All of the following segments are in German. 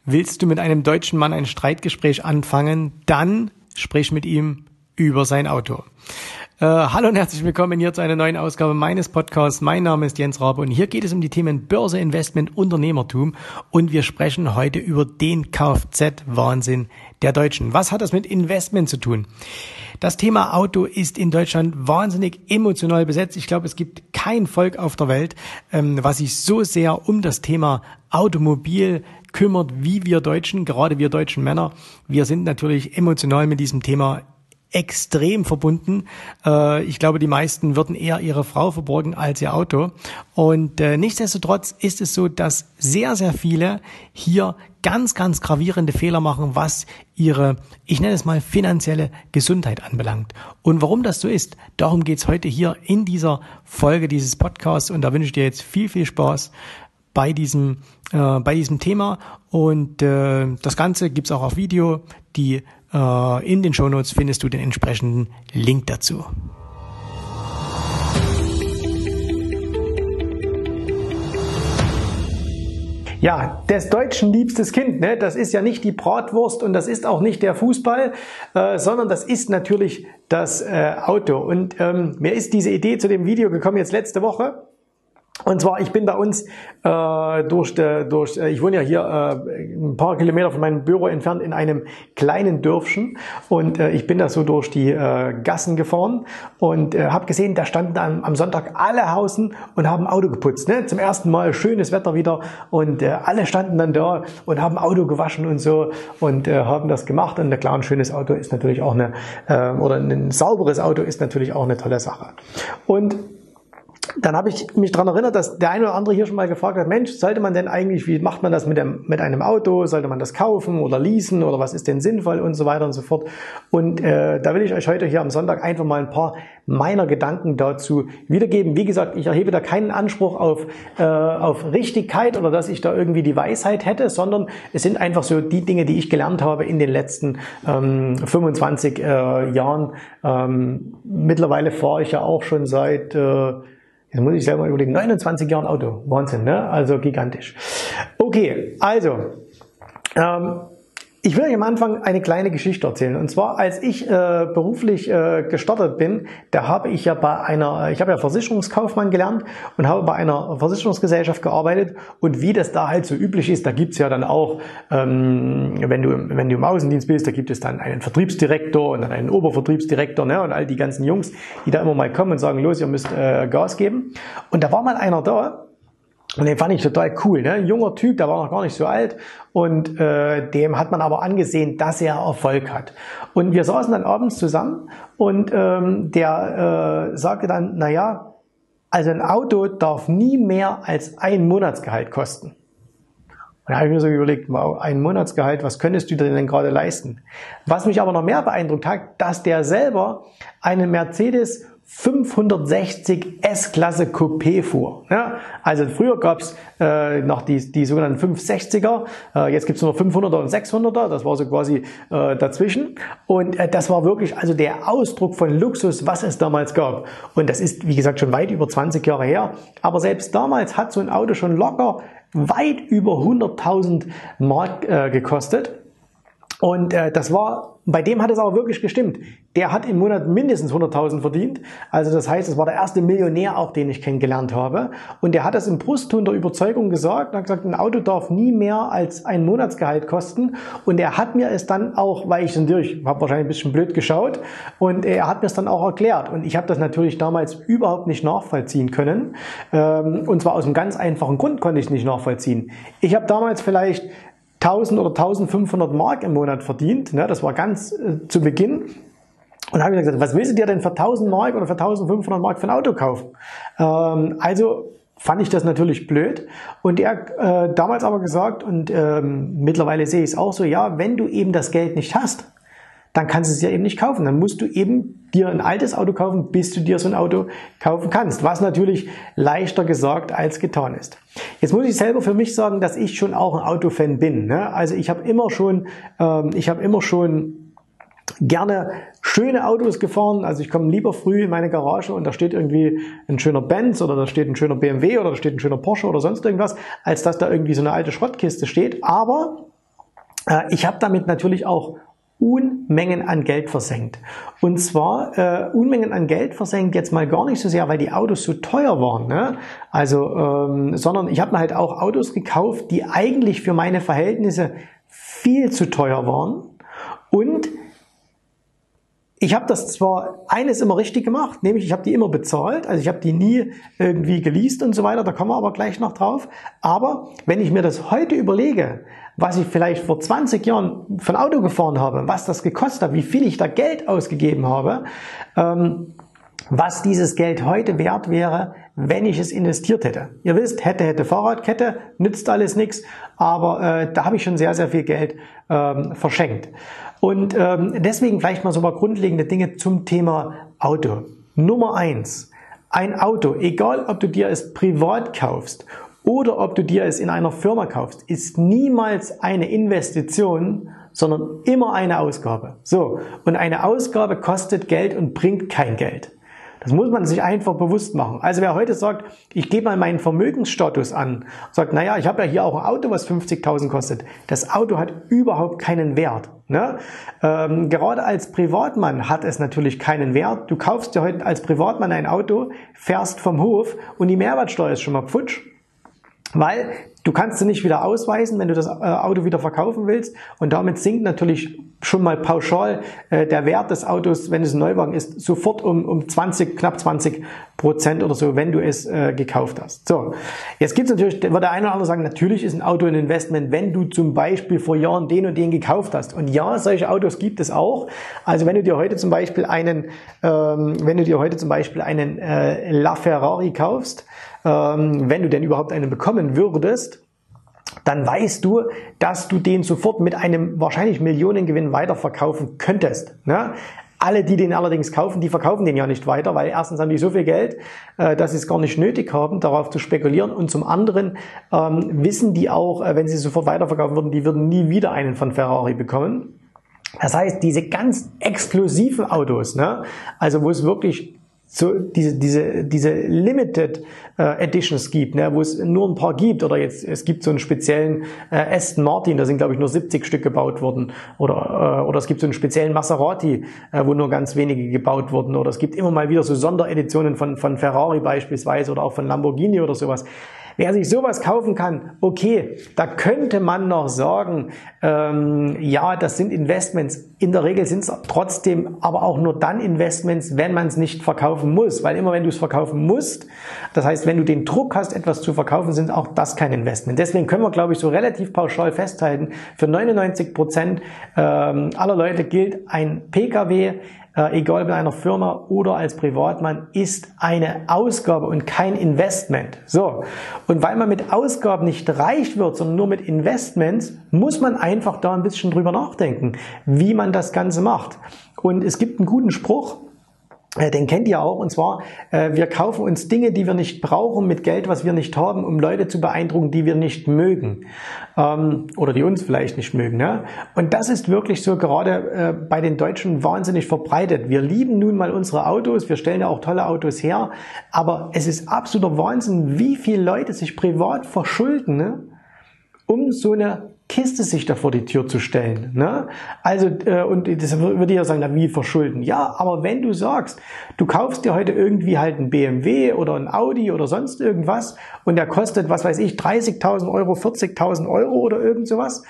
Willst du mit einem deutschen Mann ein Streitgespräch anfangen? Dann sprich mit ihm über sein Auto. Hallo und herzlich willkommen hier zu einer neuen Ausgabe meines Podcasts. Mein Name ist Jens Rabe und hier geht es um die Themen Börse, Investment, Unternehmertum und wir sprechen heute über den Kfz-Wahnsinn der Deutschen. Was hat das mit Investment zu tun? Das Thema Auto ist in Deutschland wahnsinnig emotional besetzt. Ich glaube, es gibt kein Volk auf der Welt, was sich so sehr um das Thema Automobil kümmert, wie wir Deutschen, gerade wir deutschen Männer. Wir sind natürlich emotional mit diesem Thema extrem verbunden. Ich glaube, die meisten würden eher ihre Frau verborgen als ihr Auto. Und nichtsdestotrotz ist es so, dass sehr, sehr viele hier ganz, ganz gravierende Fehler machen, was ihre, ich nenne es mal, finanzielle Gesundheit anbelangt. Und warum das so ist, darum geht's heute hier in dieser Folge dieses Podcasts. Und da wünsche ich dir jetzt viel, viel Spaß bei diesem Thema. Und das Ganze gibt's auch auf Video. In den Shownotes findest du den entsprechenden Link dazu. Ja, des Deutschen liebstes Kind, ne? Das ist ja nicht die Bratwurst und das ist auch nicht der Fußball, sondern das ist natürlich das Auto. Und mir ist diese Idee zu dem Video gekommen jetzt letzte Woche. Und zwar, ich bin bei uns ich wohne ja hier ein paar Kilometer von meinem Büro entfernt in einem kleinen Dörfchen und ich bin da so durch die Gassen gefahren und habe gesehen, da standen am Sonntag alle Hausen und haben Auto geputzt. Ne? Zum ersten Mal schönes Wetter wieder und alle standen dann da und haben Auto gewaschen und so und haben das gemacht. Und klar, ein schönes Auto ist natürlich auch oder ein sauberes Auto ist natürlich auch eine tolle Sache. Und dann habe ich mich daran erinnert, dass der eine oder andere hier schon mal gefragt hat, Mensch, sollte man denn eigentlich, wie macht man das mit einem Auto? Sollte man das kaufen oder leasen oder was ist denn sinnvoll und so weiter und so fort. Und da will ich euch heute hier am Sonntag einfach mal ein paar meiner Gedanken dazu wiedergeben. Wie gesagt, ich erhebe da keinen Anspruch auf Richtigkeit oder dass ich da irgendwie die Weisheit hätte, sondern es sind einfach so die Dinge, die ich gelernt habe in den letzten 25 Jahren. Mittlerweile fahre ich ja auch schon seit jetzt muss ich selber überlegen, 29 Jahre Auto. Wahnsinn, ne? Also gigantisch. Okay, also, ich will euch am Anfang eine kleine Geschichte erzählen. Und zwar, als ich beruflich gestartet bin, da habe ich ja ich habe ja Versicherungskaufmann gelernt und habe bei einer Versicherungsgesellschaft gearbeitet. Und wie das da halt so üblich ist, da gibt's ja dann auch, wenn du im Außendienst bist, da gibt es dann einen Vertriebsdirektor und dann einen Obervertriebsdirektor, ne, und all die ganzen Jungs, die da immer mal kommen und sagen, los, ihr müsst Gas geben. Und da war mal einer da. Und den fand ich total cool, ne? Ein junger Typ, der war noch gar nicht so alt und dem hat man aber angesehen, dass er Erfolg hat. Und wir saßen dann abends zusammen und der sagte dann, naja, also ein Auto darf nie mehr als ein Monatsgehalt kosten. Und da habe ich mir so überlegt, wow, ein Monatsgehalt, was könntest du denn gerade leisten? Was mich aber noch mehr beeindruckt hat, dass der selber einen Mercedes 560 S-Klasse Coupé fuhr. Ja, also früher gab's noch die sogenannten 560er, jetzt gibt's nur 500er und 600er, das war so quasi dazwischen. Und das war wirklich also der Ausdruck von Luxus, was es damals gab. Und das ist, wie gesagt, schon weit über 20 Jahre her. Aber selbst damals hat so ein Auto schon locker weit über 100.000 Mark gekostet. Und bei dem hat es aber wirklich gestimmt. Der hat im Monat mindestens 100.000 verdient. Also das heißt, es war der erste Millionär auch, den ich kennengelernt habe. Und der hat das im Brustton der Überzeugung gesagt. Er hat gesagt, ein Auto darf nie mehr als ein Monatsgehalt kosten. Und er hat mir es dann auch, weil ich natürlich, habe wahrscheinlich ein bisschen blöd geschaut, und er hat mir es dann auch erklärt. Und ich habe das natürlich damals überhaupt nicht nachvollziehen können. Und zwar aus einem ganz einfachen Grund konnte ich es nicht nachvollziehen. Ich habe damals vielleicht 1000 oder 1500 Mark im Monat verdient, ne, das war ganz zu Beginn. Und da habe ich gesagt, was willst du dir denn für 1000 Mark oder für 1500 Mark für ein Auto kaufen? Also fand ich das natürlich blöd. Und er damals aber gesagt, und mittlerweile sehe ich es auch so, ja, wenn du eben das Geld nicht hast, dann kannst du es ja eben nicht kaufen. Dann musst du eben dir ein altes Auto kaufen, bis du dir so ein Auto kaufen kannst. Was natürlich leichter gesagt als getan ist. Jetzt muss ich selber für mich sagen, dass ich schon auch ein Autofan bin. Ne? Also ich habe immer schon gerne schöne Autos gefahren. Also ich komme lieber früh in meine Garage und da steht irgendwie ein schöner Benz oder da steht ein schöner BMW oder da steht ein schöner Porsche oder sonst irgendwas, als dass da irgendwie so eine alte Schrottkiste steht. Aber Ich habe damit natürlich auch Unmengen an Geld versenkt. Und zwar Unmengen an Geld versenkt jetzt mal gar nicht so sehr, weil die Autos so teuer waren, ne? Also, sondern ich habe mir halt auch Autos gekauft, die eigentlich für meine Verhältnisse viel zu teuer waren. Und ich habe das zwar eines immer richtig gemacht, nämlich ich habe die immer bezahlt, also ich habe die nie irgendwie geleast und so weiter, da kommen wir aber gleich noch drauf. Aber wenn ich mir das heute überlege, was ich vielleicht vor 20 Jahren für ein Auto gefahren habe, was das gekostet hat, wie viel ich da Geld ausgegeben habe, was dieses Geld heute wert wäre, wenn ich es investiert hätte. Ihr wisst, hätte Fahrradkette, nützt alles nichts, aber da habe ich schon sehr, sehr viel Geld verschenkt. Und deswegen vielleicht mal so ein paar grundlegende Dinge zum Thema Auto. Nummer 1, ein Auto, egal ob du dir es privat kaufst oder ob du dir es in einer Firma kaufst, ist niemals eine Investition, sondern immer eine Ausgabe. So, und eine Ausgabe kostet Geld und bringt kein Geld. Das muss man sich einfach bewusst machen. Also wer heute sagt, ich gebe mal meinen Vermögensstatus an, sagt, naja, ich habe ja hier auch ein Auto, was 50.000 kostet. Das Auto hat überhaupt keinen Wert. Ne? Gerade als Privatmann hat es natürlich keinen Wert. Du kaufst dir heute als Privatmann ein Auto, fährst vom Hof und die Mehrwertsteuer ist schon mal futsch. Weil du kannst sie nicht wieder ausweisen, wenn du das Auto wieder verkaufen willst. Und damit sinkt natürlich schon mal pauschal der Wert des Autos, wenn es ein Neuwagen ist, sofort um 20, knapp 20% oder so, wenn du es gekauft hast. So, jetzt gibt es natürlich, wird der eine oder andere sagen, natürlich ist ein Auto ein Investment, wenn du zum Beispiel vor Jahren den und den gekauft hast. Und ja, solche Autos gibt es auch. Also wenn du dir heute zum Beispiel einen LaFerrari kaufst, wenn du denn überhaupt einen bekommen würdest, dann weißt du, dass du den sofort mit einem wahrscheinlich Millionengewinn weiterverkaufen könntest. Ne? Alle, die den allerdings kaufen, die verkaufen den ja nicht weiter, weil erstens haben die so viel Geld, dass sie es gar nicht nötig haben, darauf zu spekulieren. Und zum anderen wissen die auch, wenn sie sofort weiterverkaufen würden, die würden nie wieder einen von Ferrari bekommen. Das heißt, diese ganz exklusiven Autos, ne? Also wo es wirklich so diese Limited Editions gibt, ne, wo es nur ein paar gibt, oder jetzt es gibt so einen speziellen Aston Martin, da sind glaube ich nur 70 Stück gebaut worden, oder es gibt so einen speziellen Maserati, wo nur ganz wenige gebaut wurden, oder es gibt immer mal wieder so Sondereditionen von Ferrari beispielsweise oder auch von Lamborghini oder sowas. Wer sich sowas kaufen kann, okay, da könnte man noch sagen, ja, das sind Investments. In der Regel sind es trotzdem aber auch nur dann Investments, wenn man es nicht verkaufen muss. Weil immer wenn du es verkaufen musst, das heißt, wenn du den Druck hast, etwas zu verkaufen, sind auch das kein Investment. Deswegen können wir, glaube ich, so relativ pauschal festhalten, für 99% aller Leute gilt ein Pkw, egal bei einer Firma oder als Privatmann, ist eine Ausgabe und kein Investment. So. Und weil man mit Ausgaben nicht reich wird, sondern nur mit Investments, muss man einfach da ein bisschen drüber nachdenken, wie man das Ganze macht. Und es gibt einen guten Spruch, den kennt ihr auch, und zwar, wir kaufen uns Dinge, die wir nicht brauchen, mit Geld, was wir nicht haben, um Leute zu beeindrucken, die wir nicht mögen, oder die uns vielleicht nicht mögen. Ne? Und das ist wirklich so gerade bei den Deutschen wahnsinnig verbreitet. Wir lieben nun mal unsere Autos, wir stellen ja auch tolle Autos her, aber es ist absoluter Wahnsinn, wie viele Leute sich privat verschulden, ne? Um so eine Kiste sich da vor die Tür zu stellen. Ne? Also, und das würde ich ja sagen, na, wie verschulden? Ja, aber wenn du sagst, du kaufst dir heute irgendwie halt ein BMW oder ein Audi oder sonst irgendwas und der kostet, was weiß ich, 30.000 Euro, 40.000 Euro oder irgend sowas,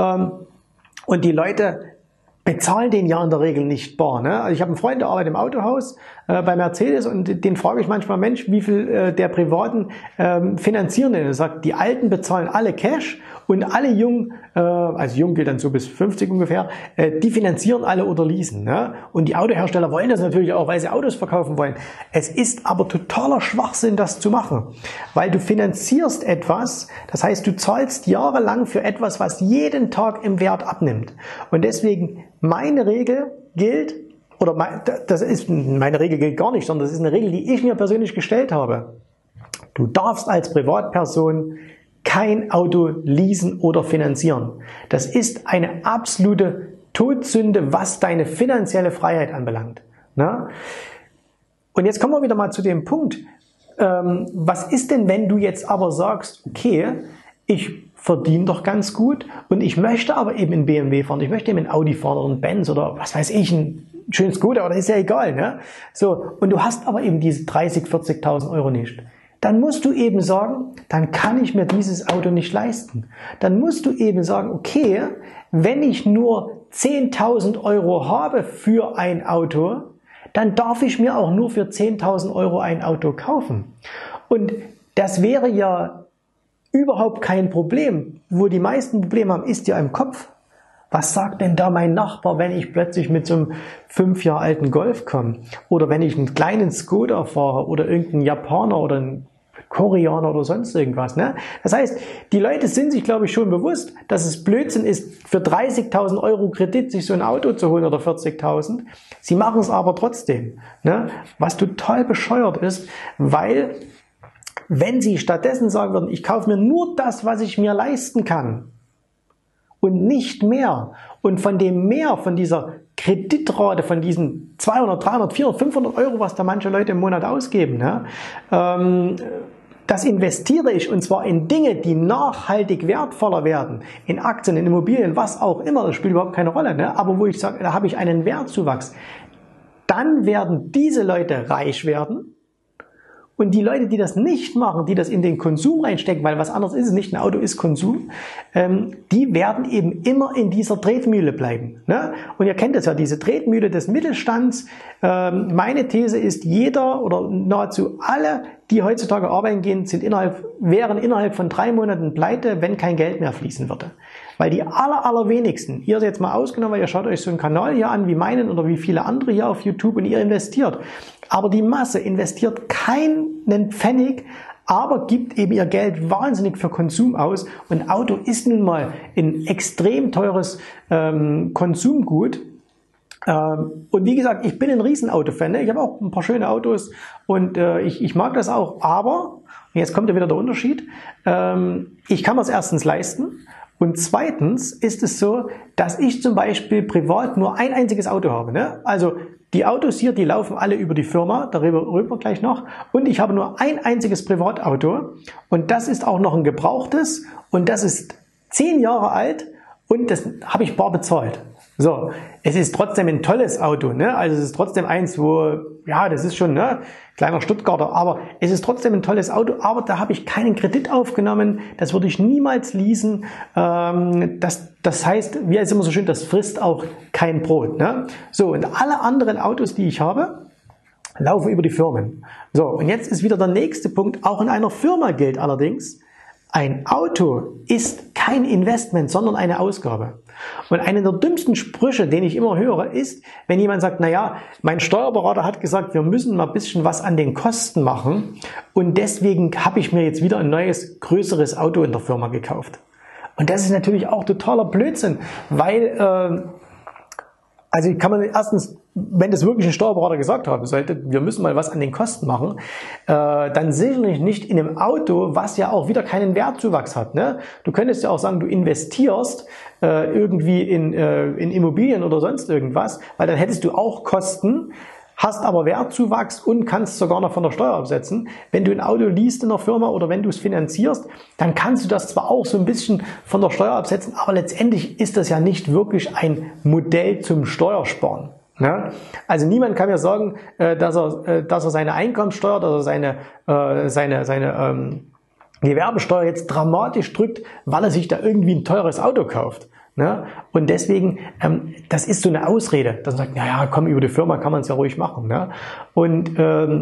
und die Leute bezahlen den ja in der Regel nicht bar. Ne? Also ich habe einen Freund, der arbeitet im Autohaus bei Mercedes, und den frage ich manchmal, Mensch, wie viel der Privaten finanzieren denn? Er sagt, die Alten bezahlen alle Cash und alle Jungen, also jung gilt dann so bis 50 ungefähr, die finanzieren alle oder leasen. Ne? Und die Autohersteller wollen das natürlich auch, weil sie Autos verkaufen wollen. Es ist aber totaler Schwachsinn, das zu machen, weil du finanzierst etwas, das heißt, du zahlst jahrelang für etwas, was jeden Tag im Wert abnimmt. Und deswegen meine Regel gilt, oder meine Regel gilt gar nicht, sondern das ist eine Regel, die ich mir persönlich gestellt habe. Du darfst als Privatperson kein Auto leasen oder finanzieren. Das ist eine absolute Todsünde, was deine finanzielle Freiheit anbelangt. Na? Und jetzt kommen wir wieder mal zu dem Punkt, was ist denn, wenn du jetzt aber sagst, okay, ich verdiene doch ganz gut und ich möchte aber eben in BMW fahren, ich möchte eben in Audi fahren oder in Benz oder was weiß ich, ein schönes Skoda, aber das ist ja egal, ne? So, und du hast aber eben diese 30.000, 40.000 Euro nicht. Dann musst du eben sagen, dann kann ich mir dieses Auto nicht leisten. Dann musst du eben sagen, okay, wenn ich nur 10.000 Euro habe für ein Auto, dann darf ich mir auch nur für 10.000 Euro ein Auto kaufen. Und das wäre ja überhaupt kein Problem. Wo die meisten Probleme haben, ist ja im Kopf. Was sagt denn da mein Nachbar, wenn ich plötzlich mit so einem 5 Jahre alten Golf komme? Oder wenn ich einen kleinen Skoda fahre oder irgendeinen Japaner oder einen Koreaner oder sonst irgendwas. Ne? Das heißt, die Leute sind sich, glaube ich, schon bewusst, dass es Blödsinn ist, für 30.000 Euro Kredit sich so ein Auto zu holen oder 40.000. Sie machen es aber trotzdem. Ne? Was total bescheuert ist, weil wenn Sie stattdessen sagen würden, ich kaufe mir nur das, was ich mir leisten kann und nicht mehr und von dem mehr, von dieser Kreditrate, von diesen 200, 300, 400, 500 Euro, was da manche Leute im Monat ausgeben, ne, das investiere ich und zwar in Dinge, die nachhaltig wertvoller werden, in Aktien, in Immobilien, was auch immer, das spielt überhaupt keine Rolle, ne, aber wo ich sage, da habe ich einen Wertzuwachs, dann werden diese Leute reich werden. Und die Leute, die das nicht machen, die das in den Konsum reinstecken, weil was anderes ist es nicht, ein Auto ist Konsum, die werden eben immer in dieser Tretmühle bleiben. Ne? Und ihr kennt das ja, diese Tretmühle des Mittelstands. Meine These ist, jeder oder nahezu alle, die heutzutage arbeiten gehen, wären innerhalb von 3 Monaten pleite, wenn kein Geld mehr fließen würde. Weil die allerwenigsten, ihr jetzt mal ausgenommen, weil ihr schaut euch so einen Kanal hier an wie meinen oder wie viele andere hier auf YouTube und ihr investiert. Aber die Masse investiert keinen Pfennig, aber gibt eben ihr Geld wahnsinnig für Konsum aus. Und Auto ist nun mal ein extrem teures Konsumgut. Und wie gesagt, ich bin ein Riesenauto-Fan. Ne? Ich habe auch ein paar schöne Autos und ich mag das auch. Aber, und jetzt kommt ja wieder der Unterschied, ich kann mir es erstens leisten. Und zweitens ist es so, dass ich zum Beispiel privat nur ein einziges Auto habe. Ne? Also die Autos hier, die laufen alle über die Firma, darüber reden wir gleich noch. Und ich habe nur ein einziges Privatauto und das ist auch noch ein gebrauchtes und das ist 10 Jahre alt und das habe ich bar bezahlt. So, es ist trotzdem ein tolles Auto, ne? Also es ist trotzdem eins, wo, ja, das ist schon, ne, kleiner Stuttgarter, aber es ist trotzdem ein tolles Auto, aber da habe ich keinen Kredit aufgenommen, das würde ich niemals leasen. Das heißt, wie es immer so schön, das frisst auch kein Brot, ne? So, und alle anderen Autos, die ich habe, laufen über die Firmen. So, und jetzt ist wieder der nächste Punkt, auch in einer Firma gilt allerdings, ein Auto ist kein Investment, sondern eine Ausgabe. Und einer der dümmsten Sprüche, den ich immer höre, ist, wenn jemand sagt, naja, mein Steuerberater hat gesagt, wir müssen mal ein bisschen was an den Kosten machen und deswegen habe ich mir jetzt wieder ein neues, größeres Auto in der Firma gekauft. Und das ist natürlich auch totaler Blödsinn, weil, also kann man erstens, wenn das wirklich ein Steuerberater gesagt haben sollte, wir müssen mal was an den Kosten machen, dann sicherlich nicht in einem Auto, was ja auch wieder keinen Wertzuwachs hat. Ne? Du könntest ja auch sagen, du investierst irgendwie in Immobilien oder sonst irgendwas, weil dann hättest du auch Kosten, hast aber Wertzuwachs und kannst sogar noch von der Steuer absetzen. Wenn du ein Auto least in der Firma oder wenn du es finanzierst, dann kannst du das zwar auch so ein bisschen von der Steuer absetzen, aber letztendlich ist das ja nicht wirklich ein Modell zum Steuersparen. Ja? Also niemand kann mir sagen, dass er seine Einkommensteuer, dass er seine Gewerbesteuer jetzt dramatisch drückt, weil er sich da irgendwie ein teures Auto kauft. Ne? Und deswegen, das ist so eine Ausrede, dass man sagt, naja, komm, über die Firma kann man es ja ruhig machen. Ne? Und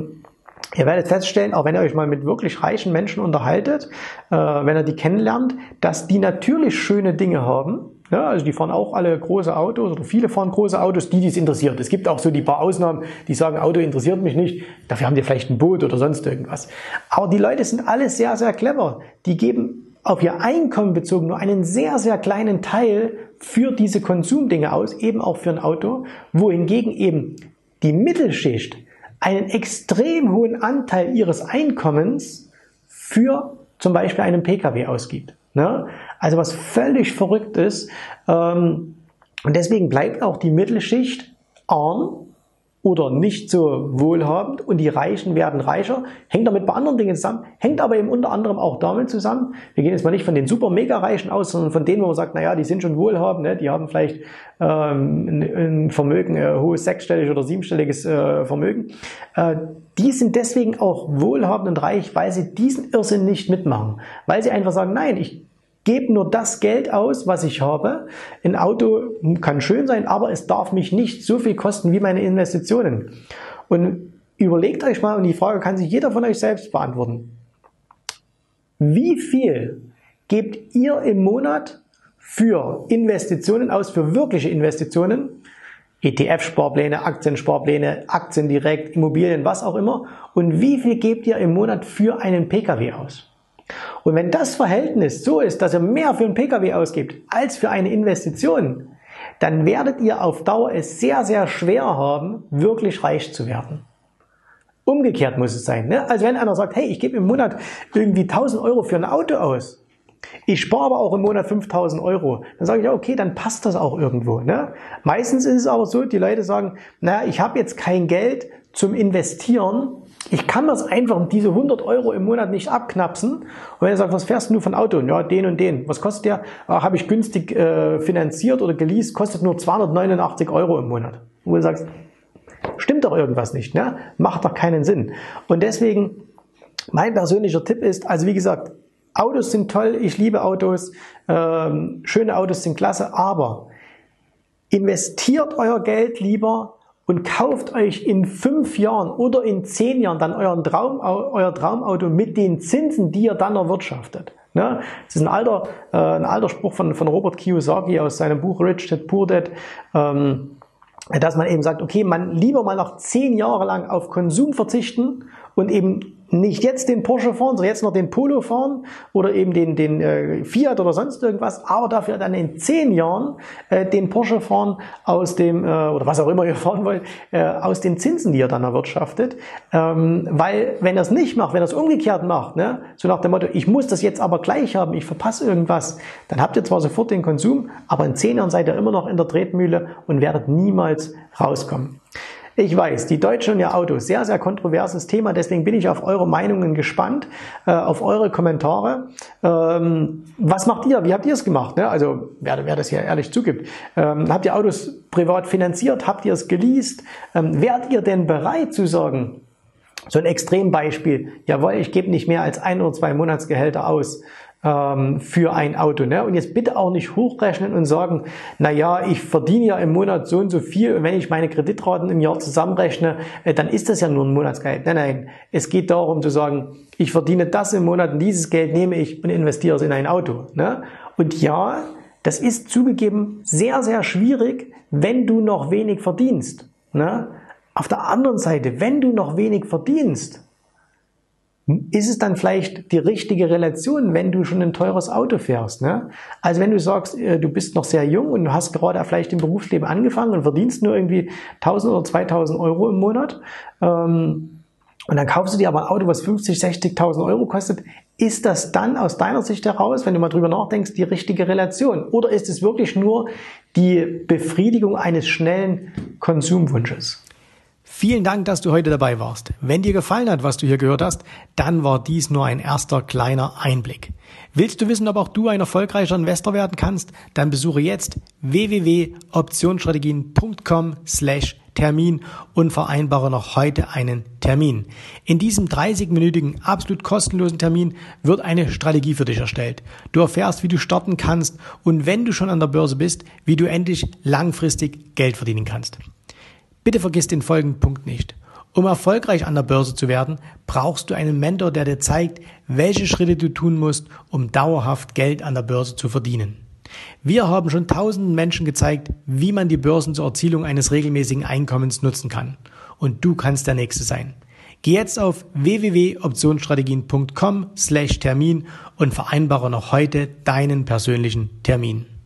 ihr werdet feststellen, auch wenn ihr euch mal mit wirklich reichen Menschen unterhaltet, wenn ihr die kennenlernt, dass die natürlich schöne Dinge haben. Ja, also die fahren auch alle große Autos oder viele fahren große Autos, die es interessiert. Es gibt auch so die paar Ausnahmen, die sagen, Auto interessiert mich nicht, dafür haben die vielleicht ein Boot oder sonst irgendwas. Aber die Leute sind alle sehr, sehr clever. Die geben auf ihr Einkommen bezogen nur einen sehr, sehr kleinen Teil für diese Konsumdinge aus, eben auch für ein Auto, wohingegen eben die Mittelschicht einen extrem hohen Anteil ihres Einkommens für zum Beispiel einen Pkw ausgibt. Ne? Also was völlig verrückt ist. Und deswegen bleibt auch die Mittelschicht arm, oder nicht so wohlhabend und die Reichen werden reicher, hängt damit bei anderen Dingen zusammen, hängt aber eben unter anderem auch damit zusammen, wir gehen jetzt mal nicht von den super mega Reichen aus, sondern von denen, wo man sagt, naja, die sind schon wohlhabend, ne? Die haben vielleicht ein Vermögen, hohes sechsstelliges oder siebenstelliges Vermögen, die sind deswegen auch wohlhabend und reich, weil sie diesen Irrsinn nicht mitmachen, weil sie einfach sagen, nein, ich gebe nur das Geld aus, was ich habe. Ein Auto kann schön sein, aber es darf mich nicht so viel kosten wie meine Investitionen. Und überlegt euch mal, und die Frage kann sich jeder von euch selbst beantworten. Wie viel gebt ihr im Monat für Investitionen aus, für wirkliche Investitionen? ETF-Sparpläne, Aktiensparpläne, Aktien direkt, Immobilien, was auch immer. Und wie viel gebt ihr im Monat für einen Pkw aus? Und wenn das Verhältnis so ist, dass ihr mehr für einen Pkw ausgibt als für eine Investition, dann werdet ihr auf Dauer es sehr, sehr schwer haben, wirklich reich zu werden. Umgekehrt muss es sein. Ne? Also wenn einer sagt, hey, ich gebe im Monat irgendwie 1.000 Euro für ein Auto aus, ich spare aber auch im Monat 5.000 Euro, dann sage ich, ja, okay, dann passt das auch irgendwo. Ne? Meistens ist es aber so, die Leute sagen, naja, ich habe jetzt kein Geld zum Investieren, ich kann das einfach, diese 100 Euro im Monat nicht abknapsen. Und wenn er sagt, was fährst du von Auto? Ja, den und den. Was kostet der? Habe ich günstig finanziert oder geleast, kostet nur 289 Euro im Monat. Und du sagst, stimmt doch irgendwas nicht, ne? Macht doch keinen Sinn. Und deswegen, mein persönlicher Tipp ist, also wie gesagt, Autos sind toll, ich liebe Autos, schöne Autos sind klasse, aber investiert euer Geld lieber und kauft euch in 5 Jahren oder in 10 Jahren dann euer Traumauto mit den Zinsen, die ihr dann erwirtschaftet. Ne? Das ist ein alter Spruch von Robert Kiyosaki aus seinem Buch Rich Dad Poor Dad, dass man eben sagt, okay, man lieber mal noch 10 Jahre lang auf Konsum verzichten und eben nicht jetzt den Porsche fahren, sondern jetzt noch den Polo fahren oder eben den Fiat oder sonst irgendwas, aber dafür dann in 10 Jahren den Porsche fahren aus dem, oder was auch immer ihr fahren wollt, aus den Zinsen, die ihr dann erwirtschaftet. Weil wenn ihr es nicht macht, wenn ihr es umgekehrt macht, ne, so nach dem Motto, ich muss das jetzt aber gleich haben, ich verpasse irgendwas, dann habt ihr zwar sofort den Konsum, aber in 10 Jahren seid ihr immer noch in der Tretmühle und werdet niemals rauskommen. Ich weiß, die Deutschen und ihr Auto, sehr, sehr kontroverses Thema, deswegen bin ich auf eure Meinungen gespannt, auf eure Kommentare. Was macht ihr? Wie habt ihr es gemacht? Ne? Also, wer das hier ehrlich zugibt. Habt ihr Autos privat finanziert? Habt ihr es geleast? Wärt ihr denn bereit zu sagen, so ein Extrembeispiel, jawohl, ich gebe nicht mehr als 1 oder 2 Monatsgehälter aus für ein Auto, ne? Und jetzt bitte auch nicht hochrechnen und sagen, na ja, ich verdiene ja im Monat so und so viel und wenn ich meine Kreditraten im Jahr zusammenrechne, dann ist das ja nur ein Monatsgehalt. Nein, es geht darum zu sagen, ich verdiene das im Monat und dieses Geld nehme ich und investiere es in ein Auto, ne? Und ja, das ist zugegeben sehr, sehr schwierig, wenn du noch wenig verdienst, ne? Auf der anderen Seite, wenn du noch wenig verdienst, ist es dann vielleicht die richtige Relation, wenn du schon ein teures Auto fährst, ne? Also wenn du sagst, du bist noch sehr jung und du hast gerade vielleicht im Berufsleben angefangen und verdienst nur irgendwie 1.000 oder 2.000 Euro im Monat, und dann kaufst du dir aber ein Auto, was 50.000, 60.000 Euro kostet, ist das dann aus deiner Sicht heraus, wenn du mal drüber nachdenkst, die richtige Relation? Oder ist es wirklich nur die Befriedigung eines schnellen Konsumwunsches? Vielen Dank, dass du heute dabei warst. Wenn dir gefallen hat, was du hier gehört hast, dann war dies nur ein erster kleiner Einblick. Willst du wissen, ob auch du ein erfolgreicher Investor werden kannst? Dann besuche jetzt www.optionsstrategien.com/Termin und vereinbare noch heute einen Termin. In diesem 30-minütigen, absolut kostenlosen Termin wird eine Strategie für dich erstellt. Du erfährst, wie du starten kannst und wenn du schon an der Börse bist, wie du endlich langfristig Geld verdienen kannst. Bitte vergiss den folgenden Punkt nicht. Um erfolgreich an der Börse zu werden, brauchst du einen Mentor, der dir zeigt, welche Schritte du tun musst, um dauerhaft Geld an der Börse zu verdienen. Wir haben schon tausenden Menschen gezeigt, wie man die Börsen zur Erzielung eines regelmäßigen Einkommens nutzen kann. Und du kannst der Nächste sein. Geh jetzt auf www.optionsstrategien.com/Termin und vereinbare noch heute deinen persönlichen Termin.